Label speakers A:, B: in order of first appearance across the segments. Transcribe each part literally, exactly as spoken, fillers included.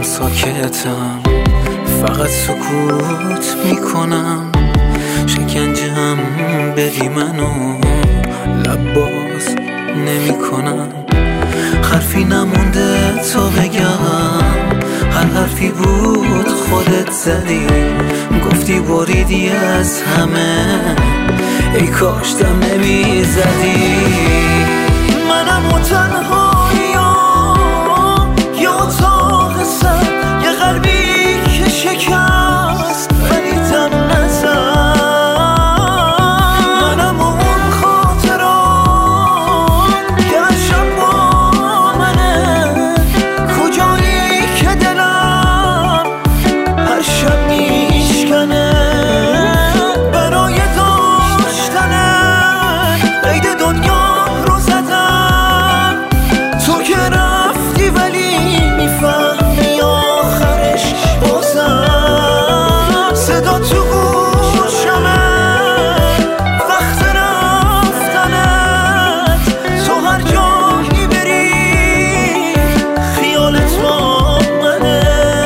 A: ساکتم، فقط سکوت میکنم. شکنجم بدی منو لب باز نمیکنم. حرفی نمونده تا بگم، هر حرفی بود خودت زدی. گفتی بریدی از همه، ای کاش دم نمیزدی. منم و تنهاییام، یه اتاق سر، یه قلبی که شکست ولی دم نزد. منم و اون خاطرات که عشق با منه، کجایی که دلم هر شب میشکنه برای داشتنه. قید دنیا رو زدم، تو که رفتی ولی میفهمی آخرش بازم. صدا تو گوشمه وقت رفتنت، تو هر جایی بری خیالت با منه.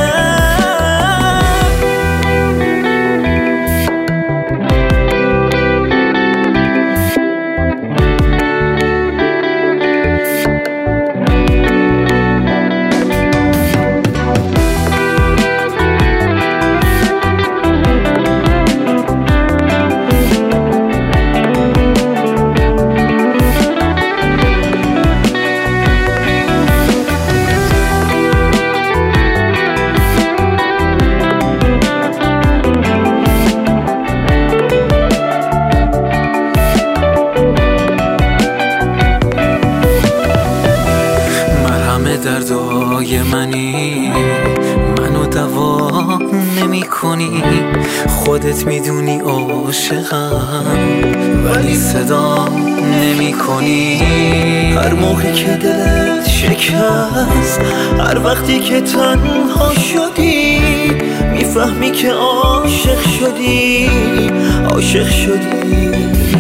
A: دردای منی، منو دوا نمی کنی. خودت میدونی عاشقم ولی صدا نمی کنی. هر موقع که دلت شکست، هر وقتی که تنها شدی، میفهمی که عاشق شدی، عاشق شدی،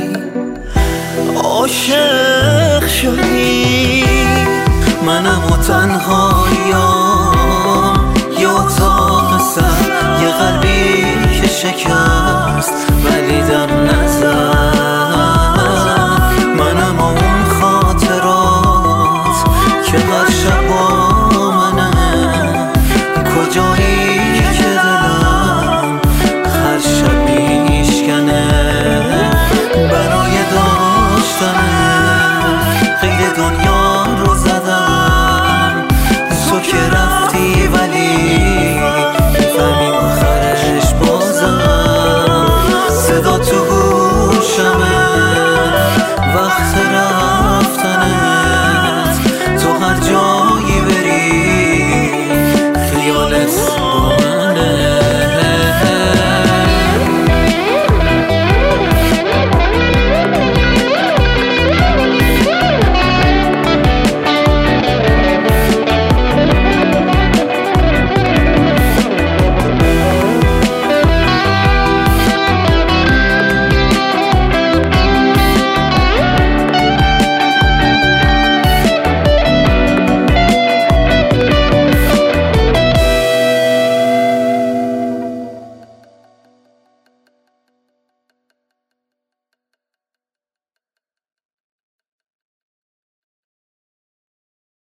A: عاشق شدی. منم و تنهاییام، یه اتاق سر، یه قلبی که شکست ولی دم نزد. منم و اون خاطرات که هر شب